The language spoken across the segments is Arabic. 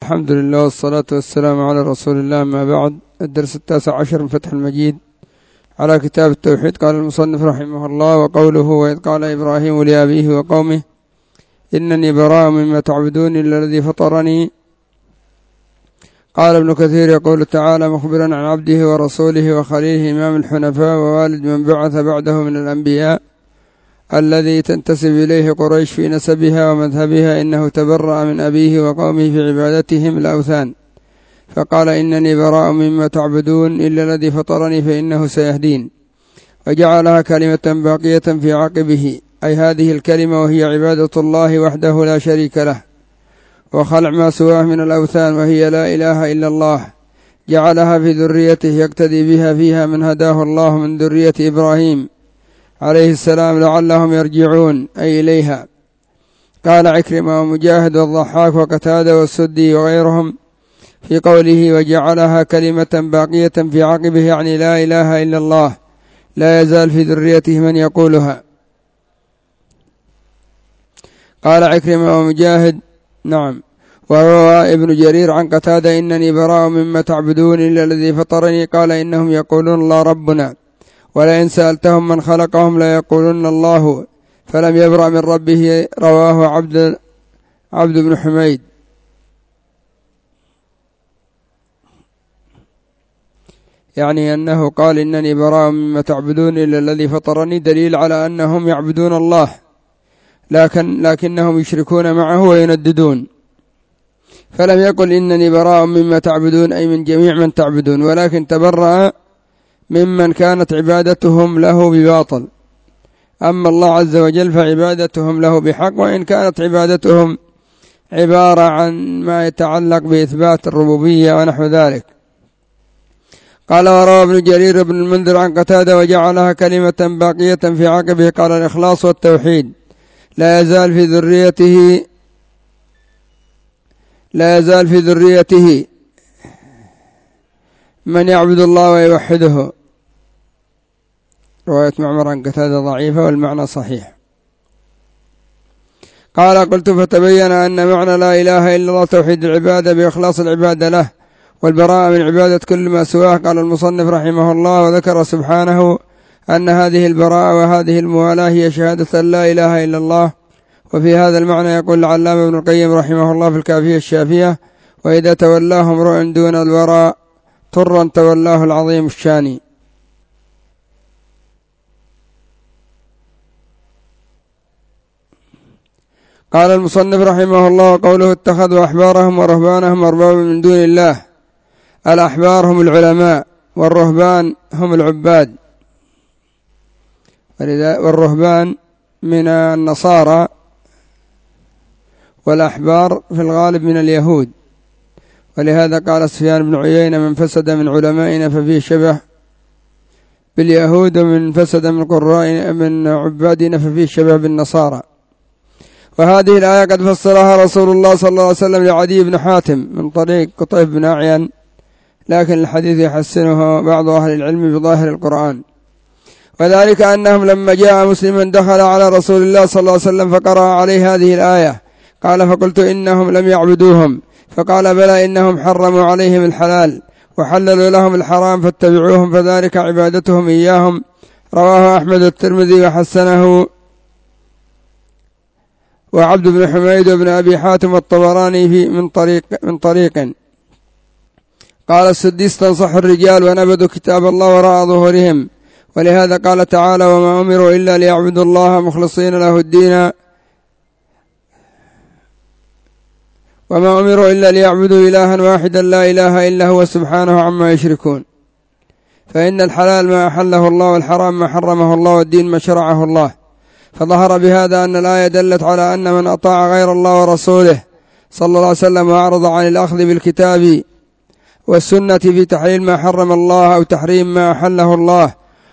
الحمد لله والصلاة والسلام على رسول الله. ما بعد، الدرس 19 من فتح المجيد على كتاب التوحيد. قال المصنف رحمه الله: وقوله: وإذ قال إبراهيم لأبيه وقومه إنني براء مما تعبدون إلا الذي فطرني. قال ابن كثير: يقول تعالى مخبرا عن عبده ورسوله وخليله إمام الحنفاء ووالد من بعث بعده من الأنبياء الذي تنتسب إليه قريش في نسبها ومذهبها، إنه تبرأ من أبيه وقومه في عبادتهم الأوثان، فقال: إنني براء مما تعبدون إلا الذي فطرني فإنه سيهدين، وجعلها كلمة باقية في عقبه، أي هذه الكلمة وهي عبادة الله وحده لا شريك له، وخلع ما سواه من الأوثان وهي لا إله إلا الله، جعلها في ذريته يقتدي بها فيها من هداه الله من ذرية إبراهيم عليه السلام لعلهم يرجعون، أي إليها. قال عكرمة ومجاهد والضحاك وقتادة والسدي وغيرهم في قوله: وجعلها كلمة باقية في عقبه، يعني لا إله إلا الله، لا يزال في ذريته من يقولها. قال عكرمة ومجاهد: نعم. وروى ابن جرير عن قتادة: إنني براء مما تعبدون إلا الذي فطرني. قال: إنهم يقولون الله ربنا، ولئن سألتهم من خلقهم لا يقولون الله، فلم يبرأ من ربه. رواه عبد بن حميد. يعني أنه قال: إنني براء مما تعبدون إلا الذي فطرني، دليل على أنهم يعبدون الله، لكنهم يشركون معه وينددون. فلم يقل إنني براء مما تعبدون أي من جميع من تعبدون، ولكن تبرأ ممن كانت عبادتهم له بباطل. أما الله عز وجل فعبادتهم له بحق، وإن كانت عبادتهم عبارة عن ما يتعلق بإثبات الربوبية ونحو ذلك. قال: وروى ابن جرير بن المنذر عن قتادة: وجعلها كلمة باقية في عقبه. قال: الإخلاص والتوحيد لا يزال في ذريته من يعبد الله ويوحده. رواية معمر عن قتادة ضعيفة والمعنى صحيح. قال: قلت: فتبين أن معنى لا إله إلا الله توحيد العبادة بإخلاص العبادة له، والبراءة من عبادة كل ما سواه. قال المصنف رحمه الله: وذكر سبحانه أن هذه البراءة وهذه الموالاة هي شهادة أن لا إله إلا الله. وفي هذا المعنى يقول العلامة ابن القيم رحمه الله في الكافية الشافية: وإذا تولاه امرؤ دون الوراء طرا تولاه العظيم الشاني. قال المصنف رحمه الله: قوله: اتخذوا أحبارهم ورهبانهم أربابا من دون الله. الأحبار هم العلماء، والرهبان هم العباد، والرهبان من النصارى، والأحبار في الغالب من اليهود. ولهذا قال سفيان بن عيينة: من فسد من علمائنا ففيه شبه باليهود، ومن فسد من قرائنا من عبادنا ففيه شبه بالنصارى. وهذه الآية قد فسرها رسول الله صلى الله عليه وسلم لعدي بن حاتم من طريق قطيف بن أعين، لكن الحديث يحسنه بعض أهل العلم بظاهر القرآن. وذلك أنهم لما جاء مسلما دخل على رسول الله صلى الله عليه وسلم فقرأ عليه هذه الآية. قال: فقلت: إنهم لم يعبدوهم. فقال: بلى، إنهم حرموا عليهم الحلال وحللوا لهم الحرام فاتبعوهم، فذلك عبادتهم إياهم. رواه أحمد والترمذي وحسنه، وعبد بن حميد وابن أبي حاتم والطبراني من طريق. قال السدي: استنصح الرجال ونبذوا كتاب الله وراء ظهورهم. ولهذا قال تعالى: وما أمروا إلا ليعبدوا الله مخلصين له الدين، وما أمروا إلا ليعبدوا إلها واحدا لا إله إلا هو سبحانه عما يشركون. فإن الحلال ما أحله الله، والحرام ما حرمه الله، والدين ما شرعه الله. فظهر بهذا أن الآية دلت على أن من أطاع غير الله ورسوله صلى الله عليه وسلم وأعرض عن الأخذ بالكتاب والسنة في تحليل ما حرم الله أو تحريم ما أحله الله،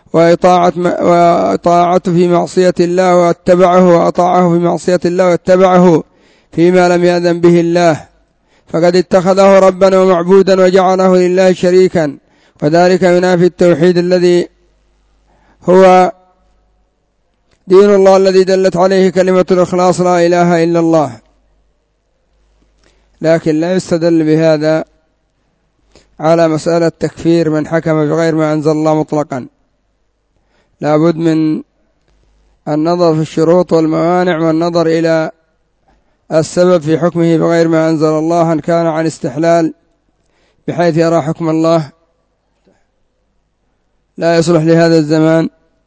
وإطاعته في معصية الله وأطاعه في معصية الله واتبعه فيما لم يأذن به الله، فقد اتخذه ربا ومعبودا وجعله لله شريكا، وذلك ينافي التوحيد الذي هو دين الله الذي دلت عليه كلمة الإخلاص: لا إله إلا الله. لكن لا يستدل بهذا على مسألة تكفير من حكم بغير ما أنزل الله مطلقا، لا بد من النظر في الشروط والموانع والنظر إلى السبب في حكمه بغير ما أنزل الله، أن كان عن استحلال بحيث يرى حكم الله لا يصلح لهذا الزمان،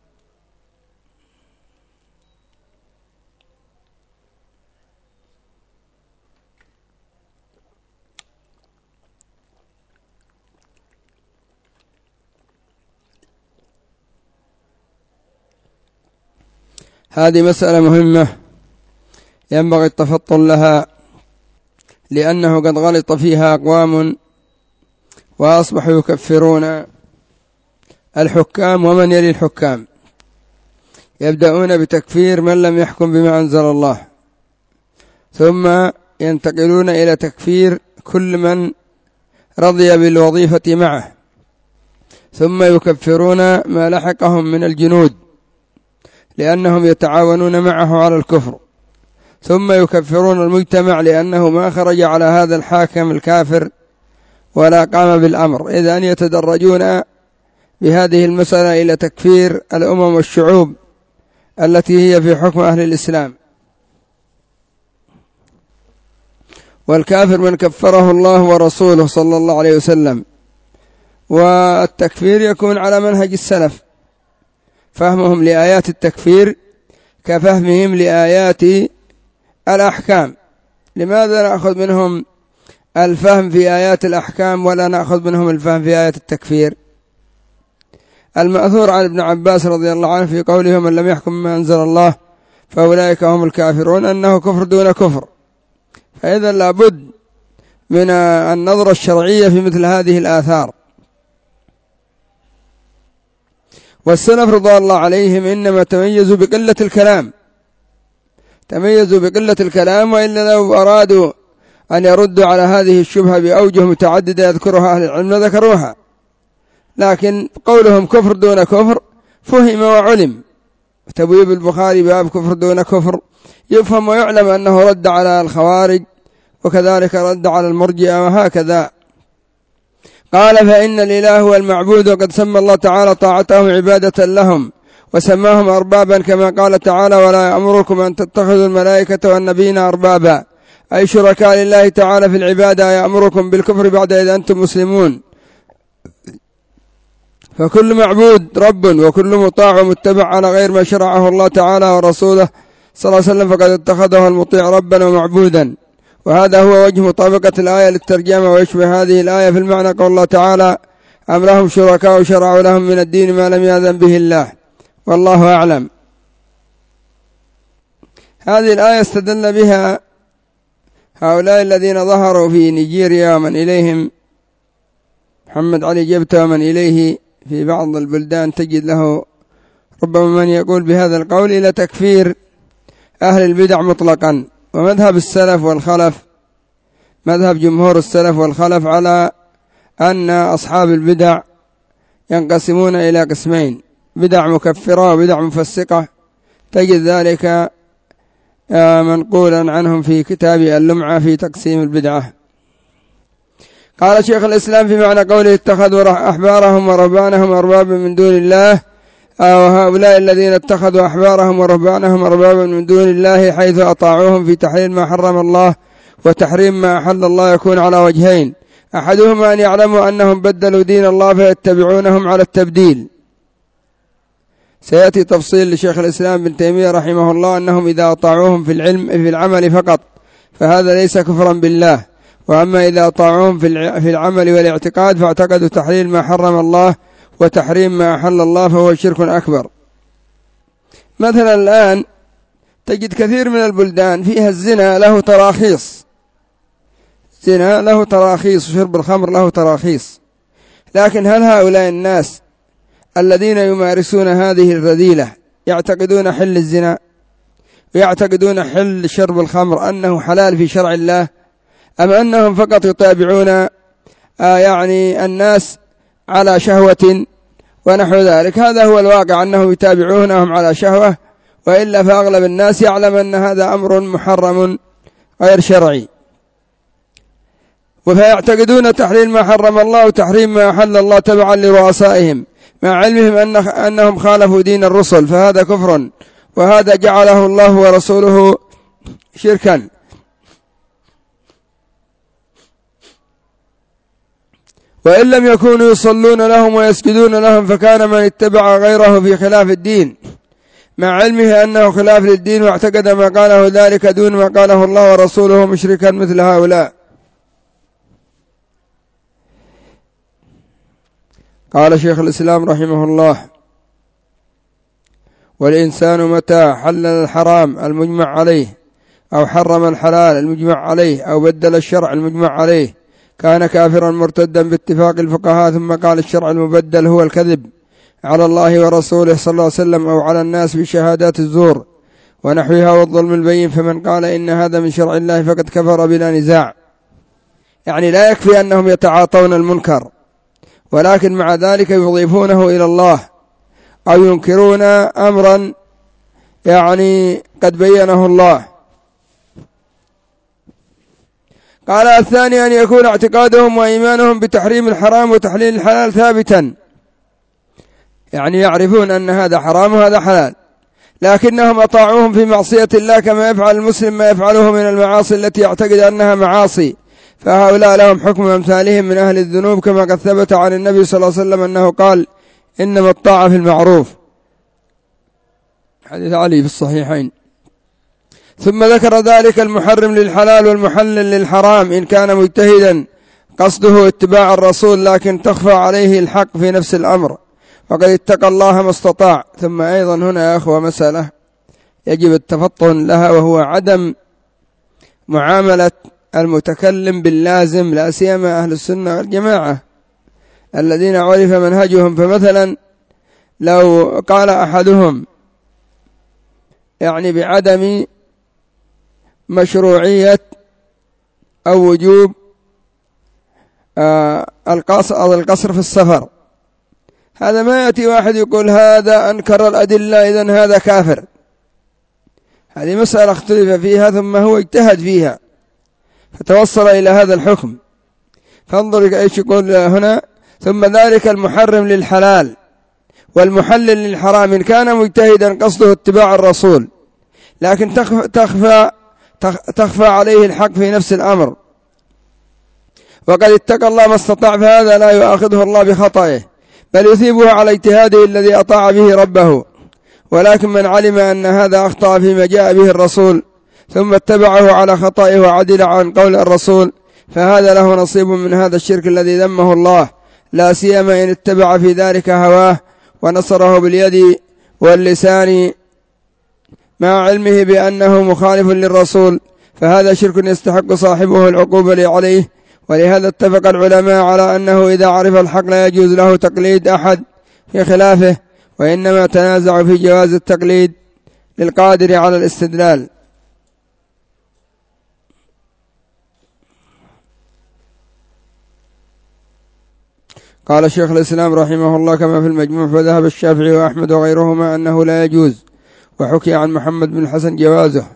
هذه مسألة مهمة ينبغي التفطن لها، لأنه قد غلط فيها أقوام وأصبحوا يكفرون الحكام ومن يلي الحكام، يبدأون بتكفير من لم يحكم بما أنزل الله، ثم ينتقلون إلى تكفير كل من رضي بالوظيفة معه، ثم يكفرون ما لحقهم من الجنود لأنهم يتعاونون معه على الكفر، ثم يكفرون المجتمع لأنه ما خرج على هذا الحاكم الكافر ولا قام بالأمر. إذن يتدرجون بهذه المسألة إلى تكفير الأمم والشعوب التي هي في حكم أهل الإسلام. والكافر من كفره الله ورسوله صلى الله عليه وسلم. والتكفير يكون على منهج السلف، فهمهم لآيات التكفير كفهمهم لآيات الأحكام. لماذا نأخذ منهم الفهم في آيات الأحكام ولا نأخذ منهم الفهم في آيات التكفير؟ المأثور عن ابن عباس رضي الله عنه في قوله من لم يحكم ما أنزل الله فأولئك هم الكافرون أنه كفر دون كفر. فإذا لابد من النظرة الشرعية في مثل هذه الآثار. والسلف رضي الله عليهم إنما تميزوا بقلة الكلام، تميزوا بقلة الكلام، وإلا لو أرادوا أن يردوا على هذه الشبهة بأوجه متعددة يذكرها أهل العلم ذكروها، لكن قولهم كفر دون كفر فهم وعلم. تبويب البخاري باب كفر دون كفر يفهم ويعلم أنه رد على الخوارج، وكذلك رد على المرجئة، وهكذا. قال فإن الإله هو المعبود، وقد سمى الله تعالى طاعتهم عبادة لهم وسماهم أربابا، كما قال تعالى ولا يأمركم أن تتخذوا الملائكة والنبيين أربابا، أي شركاء لله تعالى في العبادة، يأمركم بالكفر بعد إذا أنتم مسلمون. فكل معبود رب، وكل مطاع ومتبع على غير ما شرعه الله تعالى ورسوله صلى الله عليه وسلم فقد اتخذه المطيع ربا ومعبودا. وهذا هو وجه مطابقة الآية للترجمة. ويشبه هذه الآية في المعنى قول الله تعالى أم لهم شركاء شرعوا لهم من الدين ما لم يأذن به الله، والله أعلم. هذه الآية استدل بها هؤلاء الذين ظهروا في نيجيريا ومن إليهم، محمد علي جبتة ومن إليه في بعض البلدان، تجد له ربما من يقول بهذا القول إلى تكفير أهل البدع مطلقا. ومذهب السلف والخلف، مذهب جمهور السلف والخلف على أن أصحاب البدع ينقسمون إلى قسمين: بدع مكفرة وبدع مفسقة. تجد ذلك منقولا عنهم في كتاب اللمعة في تقسيم البدعة. قال شيخ الإسلام في معنى قوله اتخذوا أحبارهم ورهبانهم أربابا من دون الله، وهؤلاء الذين اتخذوا أحبارهم ورهبانهم أربابا من دون الله حيث أطاعوهم في تحليل ما حرم الله وتحريم ما أحل الله يكون على وجهين: أحدهما أن يعلموا أنهم بدلوا دين الله فيتبعونهم على التبديل. سيأتي تفصيل لشيخ الإسلام بن تيمية رحمه الله أنهم إذا أطاعوهم في العمل فقط فهذا ليس كفرا بالله، وأما إذا أطاعوهم في العمل والاعتقاد فاعتقدوا تحليل ما حرم الله وتحريم ما أحل الله فهو شرك أكبر. مثلا الآن تجد كثير من البلدان فيها الزنا له تراخيص، زنا له تراخيص، وشرب الخمر له تراخيص، لكن هل هؤلاء الناس الذين يمارسون هذه الرذيلة يعتقدون حل الزنا ويعتقدون حل شرب الخمر أنه حلال في شرع الله، أم أنهم فقط يتابعون يعني الناس على شهوة ونحو ذلك؟ هذا هو الواقع، أنهم يتابعونهم على شهوة، وإلا فأغلب الناس يعلم أن هذا أمر محرم غير شرعي. فيعتقدون تحليل ما حرم الله وتحريم ما أحل الله تبعا لرؤسائهم مع علمهم أنهم خالفوا دين الرسل، فهذا كفر، وهذا جعله الله ورسوله شركا. وإن لم يكونوا يصلون لهم ويسجدون لهم فكان من اتبع غيره في خلاف الدين مع علمه أنه خلاف للدين، واعتقد ما قاله ذلك دون ما قاله الله ورسوله مشركا مثل هؤلاء. قال شيخ الإسلام رحمه الله: والإنسان متى حلل الحرام المجمع عليه أو حرم الحلال المجمع عليه أو بدل الشرع المجمع عليه كان كافرا مرتدا باتفاق الفقهاء. ثم قال: الشرع المبدل هو الكذب على الله ورسوله صلى الله عليه وسلم أو على الناس بشهادات الزور ونحوها والظلم البين، فمن قال إن هذا من شرع الله فقد كفر بلا نزاع. يعني لا يكفي أنهم يتعاطون المنكر، ولكن مع ذلك يضيفونه إلى الله أو ينكرون أمرا يعني قد بينه الله. قال: الثاني أن يكون اعتقادهم وإيمانهم بتحريم الحرام وتحليل الحلال ثابتا، يعني يعرفون أن هذا حرام وهذا حلال، لكنهم أطاعوهم في معصية الله كما يفعل المسلم ما يفعله من المعاصي التي يعتقد أنها معاصي، فهؤلاء لهم حكم أمثالهم من أهل الذنوب، كما قد ثبت عن النبي صلى الله عليه وسلم أنه قال: إنما الطاعة في المعروف، حديث علي في الصحيحين. ثم ذكر ذلك المحرم للحلال والمحلل للحرام إن كان مجتهدا قصده اتباع الرسول لكن تخفى عليه الحق في نفس الأمر، وقد اتقى الله ما استطاع. ثم أيضا هنا يا أخوة مسألة يجب التفطن لها، وهو عدم معاملة المتكلم باللازم، لا سيما أهل السنة والجماعة الذين عرف منهجهم. فمثلا لو قال أحدهم يعني بعدم مشروعية أو وجوب القصر في السفر، هذا ما يأتي واحد يقول هذا أنكر الأدلة إذن هذا كافر. هذه مسألة اختلف فيها ثم هو اجتهد فيها فتوصل إلى هذا الحكم. فانظر ايش يقول هنا: ثم ذلك المحرم للحلال والمحلل للحرام إن كان مجتهدا قصده اتباع الرسول لكن تخفى عليه الحق في نفس الأمر، وقد اتقى الله ما استطاع، فهذا لا يؤاخذه الله بخطئه بل يثيبه على اجتهاده الذي أطاع به ربه. ولكن من علم أن هذا أخطأ فيما جاء به الرسول ثم اتبعه على خطئه وعدل عن قول الرسول فهذا له نصيب من هذا الشرك الذي ذمه الله، لا سيما إن اتبع في ذلك هواه ونصره باليد واللسان مع علمه بأنه مخالف للرسول، فهذا شرك يستحق صاحبه العقوبة عليه. ولهذا اتفق العلماء على أنه إذا عرف الحق لا يجوز له تقليد أحد في خلافه، وإنما تنازع في جواز التقليد للقادر على الاستدلال. قال شيخ الإسلام رحمه الله كما في المجموع: فذهب الشافعي وأحمد وغيرهما أنه لا يجوز، وحكي عن محمد بن الحسن جوازه.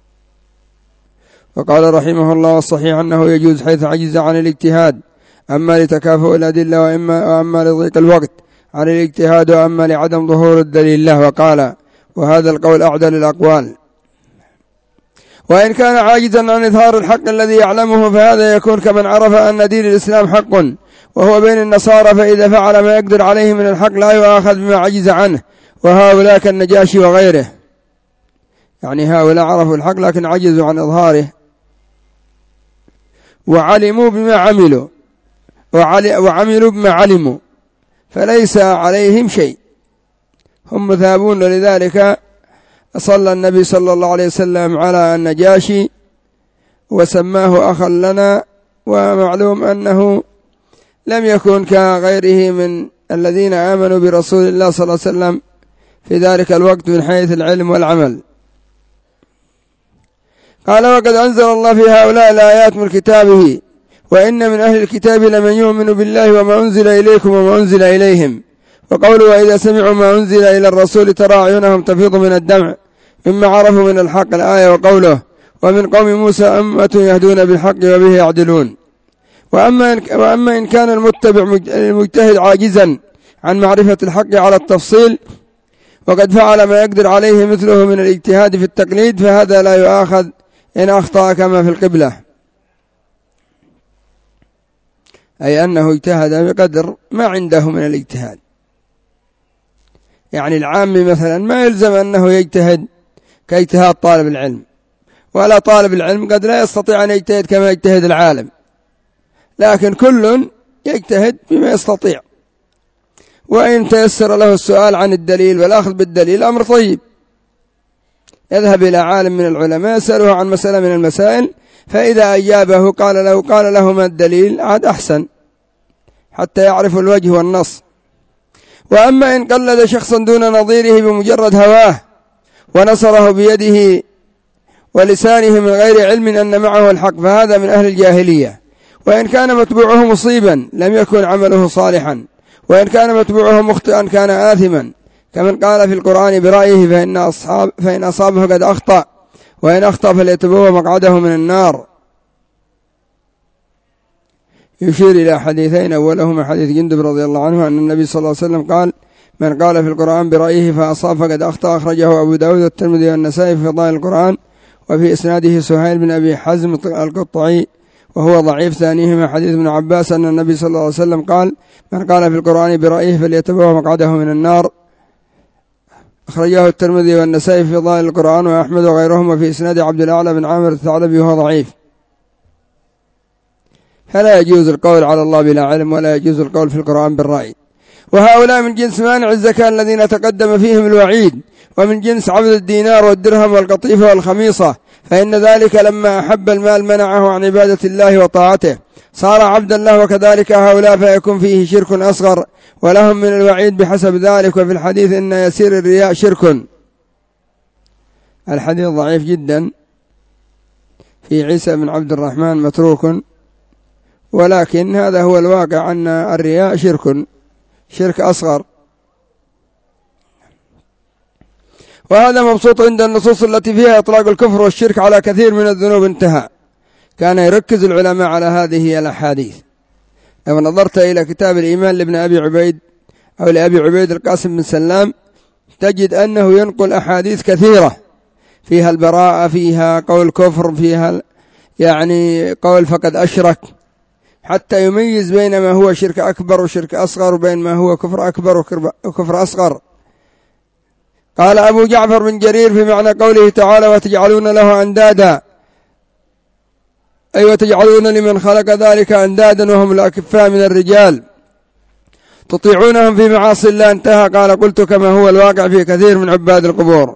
وقال رحمه الله: والصحيح أنه يجوز حيث عجز عن الاجتهاد، أما لتكافؤ الأدلة وأما لضيق الوقت عن الاجتهاد وأما لعدم ظهور الدليل له. وقال: وهذا القول أعدل الأقوال. وإن كان عاجزا عن إظهار الحق الذي يعلمه فهذا يكون كمن عرف أن دين الإسلام حق وهو بين النصارى، فإذا فعل ما يقدر عليه من الحق لا يؤاخذ بما عجز عنه، وهؤلاء كالنجاشي وغيره، يعني هؤلاء عرفوا الحق لكن عجزوا عن إظهاره وعلموا بما عملوا وعملوا بما علموا فليس عليهم شيء، هم مثابون. ولذلك صلى النبي صلى الله عليه وسلم على النجاشي وسماه أخا لنا، ومعلوم أنه لم يكن كغيره من الذين آمنوا برسول الله صلى الله عليه وسلم في ذلك الوقت من حيث العلم والعمل. قال: وقد أنزل الله في هؤلاء الآيات من كتابه: وإن من أهل الكتاب لمن يؤمن بالله وما أنزل إليكم وما أنزل إليهم. وقوله: وإذا سمعوا ما أنزل إلى الرسول ترى أعينهم تفيض من الدمع مما عرفوا من الحق، الآية. وقوله: ومن قوم موسى أمة يهدون بالحق وبه يعدلون. وأما إن كان المجتهد عاجزا عن معرفة الحق على التفصيل وقد فعل ما يقدر عليه مثله من الاجتهاد في التقليد، فهذا لا يؤاخذ إن أخطأ كما في القبلة، أي أنه اجتهد بقدر ما عنده من الاجتهاد. يعني العام مثلا ما يلزم أنه يجتهد كاجتهاد طالب العلم، ولا طالب العلم قد لا يستطيع أن يجتهد كما يجتهد العالم، لكن كل يجتهد بما يستطيع. وإن تيسر له السؤال عن الدليل والأخذ بالدليل أمر طيب، يذهب إلى عالم من العلماء يسأله عن مسألة من المسائل، فإذا أجابه قال له ما الدليل عاد أحسن حتى يعرف الوجه والنص. وأما إن قلد شخصا دون نظيره بمجرد هواه ونصره بيده ولسانه من غير علم أن معه الحق، فهذا من أهل الجاهلية. وإن كان متبوعه مصيبا لم يكن عمله صالحا، وإن كان متبوعه مخطئا كان آثما، كمن قال في القرآن برأيه فإن أصابه قد أخطأ، وإن أخطأ فليتبوأ مقعده من النار. يشير إلى حديثين، أولهما حديث جندب رضي الله عنه أن النبي صلى الله عليه وسلم قال: من قال في القرآن برأيه فأصاب فقد أخطأ، أخرجه أبو داود والترمذي والنسائي في فضائل القرآن، وفي إسناده سهيل بن أبي حزم القطعي وهو ضعيف. ثانيهما حديث ابن عباس أن النبي صلى الله عليه وسلم قال: من قال في القرآن برأيه فليتبوأ مقعده من النار، أخرجه الترمذي والنسائي في فضائل القرآن وأحمد وغيرهم، وفي إسناد عبد الأعلى بن عامر الثعلبي وهو ضعيف. فلا يجوز القول على الله بلا علم، ولا يجوز القول في القرآن بالرأي. وهؤلاء من جنس مانع الزكاة الذين تقدم فيهم الوعيد، ومن جنس عبد الدينار والدرهم والقطيفة والخميصة، فإن ذلك لما أحب المال منعه عن عبادة الله وطاعته، صار عبدا له. وكذلك هؤلاء فيكون فيه شرك أصغر، ولهم من الوعيد بحسب ذلك. وفي الحديث إن يسير الرياء شرك. الحديث ضعيف جدا في عيسى بن عبد الرحمن متروك، ولكن هذا هو الواقع أن الرياء شرك أصغر، وهذا مبسوط عند النصوص التي فيها إطلاق الكفر والشرك على كثير من الذنوب. انتهى. كان يركز العلماء على هذه الأحاديث. لو نظرت إلى كتاب الإيمان لابن أبي عبيد أو لأبي عبيد القاسم بن سلام تجد أنه ينقل أحاديث كثيرة فيها البراءة، فيها قول كفر، فيها يعني قول فقد أشرك، حتى يميز بين ما هو شرك أكبر وشرك أصغر، وبين ما هو كفر أكبر وكفر أصغر. قال أبو جعفر بن جرير في معنى قوله تعالى: وتجعلون له أندادا، أي وتجعلون لمن خلق ذلك أندادا وهم الأكفاء من الرجال تطيعونهم في معاصي الله. انتهى. قال: قلت كما هو الواقع في كثير من عباد القبور.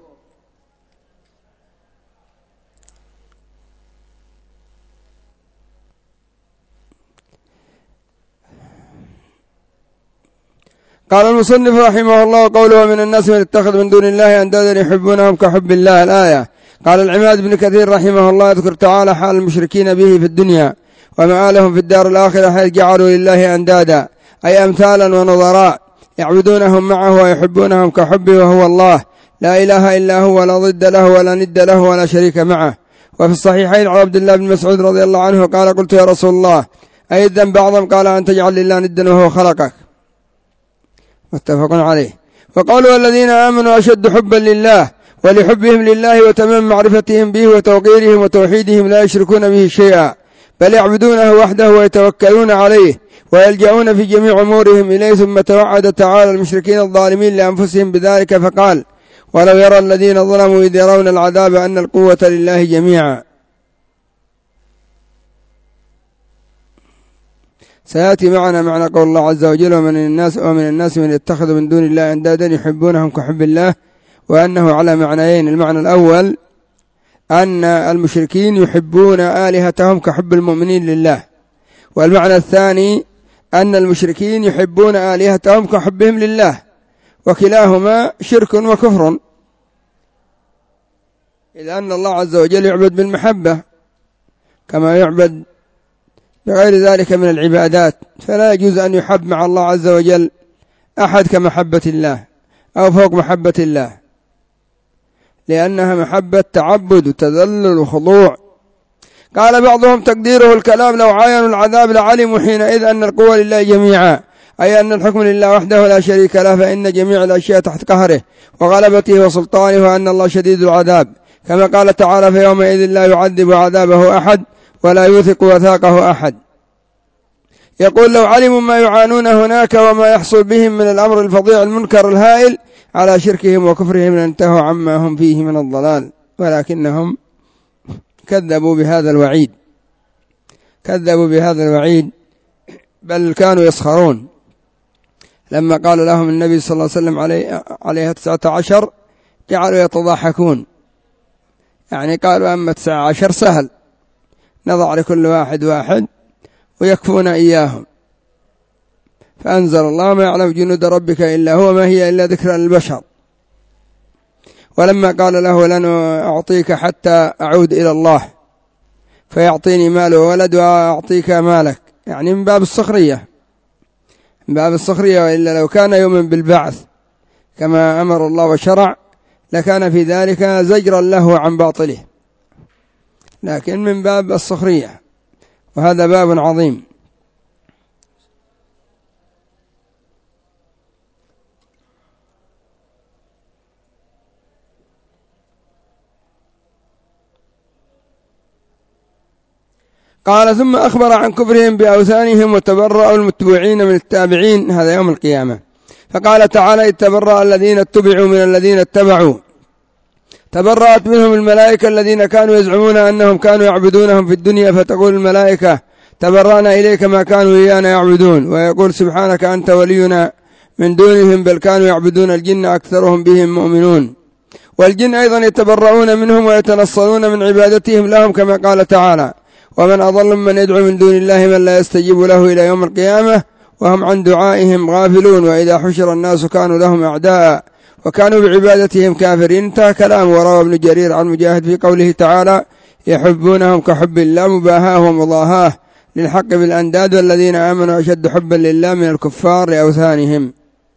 قال المصنف رحمه الله: قوله ومن الناس من اتخذ من دون الله أندادا يحبونهم كحب الله. الآية. قال العماد بن كثير رحمه الله: يذكر تعالى حال المشركين به في الدنيا ومآلهم في الدار الآخرة، حيث جعلوا لله أندادا، أي أمثالا ونظراء يعبدونهم معه ويحبونهم كحبه، وهو الله لا إله إلا هو، ولا ضد له ولا ند له ولا شريك معه. وفي الصحيحين عن عبد الله بن مسعود رضي الله عنه قال: قلت يا رسول الله أي الذنب أعظم؟ قال: أن تجعل لله ندا وهو خلقك. متفق عليه. وقالوا الذين آمنوا أشد حبا لله، ولحبهم لله وتمام معرفتهم به وتوقيرهم وتوحيدهم لا يشركون به شيئا، بل يعبدونه وحده ويتوكلون عليه ويلجؤون في جميع أمورهم إليه. ثم توعد تعالى المشركين الظالمين لأنفسهم بذلك فقال: ولو يرى الذين ظلموا إذ يرون العذاب أن القوة لله جميعا. سيأتي معنا معنى قول الله عز وجل: ومن الناس من يتخذ من دون الله أندادا يحبونهم كحب الله، وأنه على معنيين. المعنى الأول أن المشركين يحبون آلهتهم كحب المؤمنين لله، والمعنى الثاني أن المشركين يحبون آلهتهم كحبهم لله، وكلاهما شرك وكفر، إذ أن الله عز وجل يعبد بالمحبة كما يعبد بغير ذلك من العبادات، فلا يجوز أن يحب مع الله عز وجل أحد كمحبة الله أو فوق محبة الله، لأنها محبة تعبد وتذلل وخضوع. قال بعضهم تقديره الكلام لو عاينوا العذاب لعلموا حينئذ أن القوة لله جميعا، أي أن الحكم لله وحده لا شريك له، فإن جميع الأشياء تحت قهره وغلبته وسلطانه، وأن الله شديد العذاب، كما قال تعالى فيومئذ لا يعذب عذابه أحد ولا يوثق وثاقه أحد. يقول لو علموا ما يعانون هناك وما يحصل بهم من الأمر الفظيع المنكر الهائل على شركهم وكفرهم لانتهوا عما هم فيه من الضلال، ولكنهم كذبوا بهذا الوعيد بل كانوا يسخرون. لما قال لهم النبي صلى الله عليه وسلم عليها 19 جعلوا يتضاحكون، يعني قالوا أما 19 سهل نضع لكل واحد ويكفون إياهم، فأنزل الله ما يعلم جنود ربك إلا هو ما هي إلا ذكرى للبشر. ولما قال له لن أعطيك حتى أعود إلى الله فيعطيني مال وولد وأعطيك مالك، يعني من باب السخرية، وإلا لو كان يؤمن بالبعث كما أمر الله وشرع لكان في ذلك زجرا له عن باطله، لكن من باب السخرية، وهذا باب عظيم. قال ثم أخبر عن كفرهم بأوثانهم وتبرأوا المتبوعين من التابعين، هذا يوم القيامة. فقال تعالى إذ تبرأ الذين اتبعوا من الذين اتبعوا، تبرأت منهم الملائكة الذين كانوا يزعمون أنهم كانوا يعبدونهم في الدنيا، فتقول الملائكة تبرأنا إليك ما كانوا إيانا يعبدون، ويقول سبحانك أنت ولينا من دونهم بل كانوا يعبدون الجن أكثرهم بهم مؤمنون. والجن أيضا يتبرؤون منهم ويتنصلون من عبادتهم لهم، كما قال تعالى ومن أضل من يدعو من دون الله من لا يستجيب له إلى يوم القيامة وهم عن دعائهم غافلون، وإذا حشر الناس كانوا لهم أعداء وكانوا بعبادتهم كافرين. انتهى كلام. وروى ابن جرير عن مجاهد في قوله تعالى يحبونهم كحب الله مباهاة ومضاهاة للحق بالأنداد، والذين آمنوا أشد حبا لله من الكفار لأوثانهم.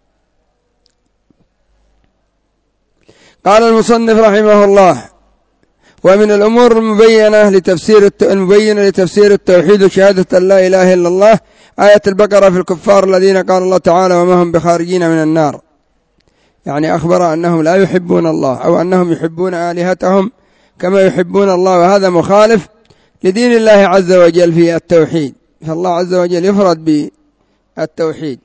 قال المصنف رحمه الله ومن الأمور المبينة لتفسير التوحيد وشهادة أن لا إله إلا الله آية البقرة في الكفار الذين قال الله تعالى وما هم بخارجين من النار، يعني أخبر أنهم لا يحبون الله أو أنهم يحبون آلهتهم كما يحبون الله، وهذا مخالف لدين الله عز وجل في التوحيد، فالله عز وجل يفرد بالتوحيد.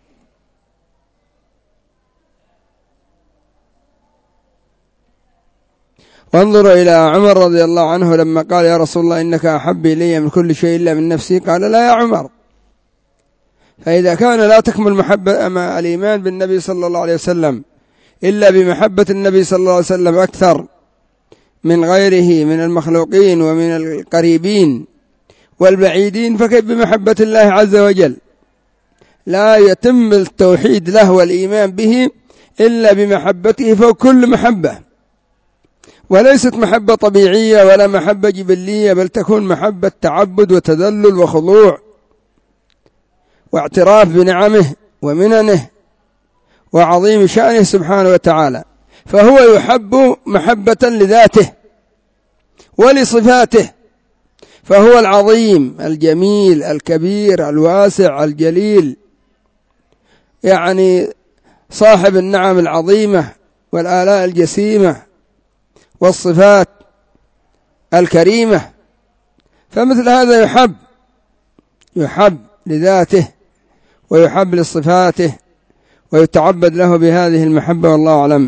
وانظروا إلى عمر رضي الله عنه لما قال يا رسول الله إنك أحب إلي من كل شيء إلا من نفسي، قال لا يا عمر، فإذا كان لا تكمل محبة الإيمان بالنبي صلى الله عليه وسلم إلا بمحبة النبي صلى الله عليه وسلم أكثر من غيره من المخلوقين ومن القريبين والبعيدين، فكيف بمحبة الله عز وجل؟ لا يتم التوحيد له والإيمان به إلا بمحبته فوق كل محبة، وليست محبة طبيعية ولا محبة جبلية، بل تكون محبة تعبد وتذلل وخضوع واعتراف بنعمه ومننه وعظيم شأنه سبحانه وتعالى. فهو يحب محبة لذاته ولصفاته، فهو العظيم الجميل الكبير الواسع الجليل، يعني صاحب النعم العظيمة والآلاء الجسيمة والصفات الكريمة، فمثل هذا يحب لذاته ويحب لصفاته ويتعبد له بهذه المحبة، والله أعلم.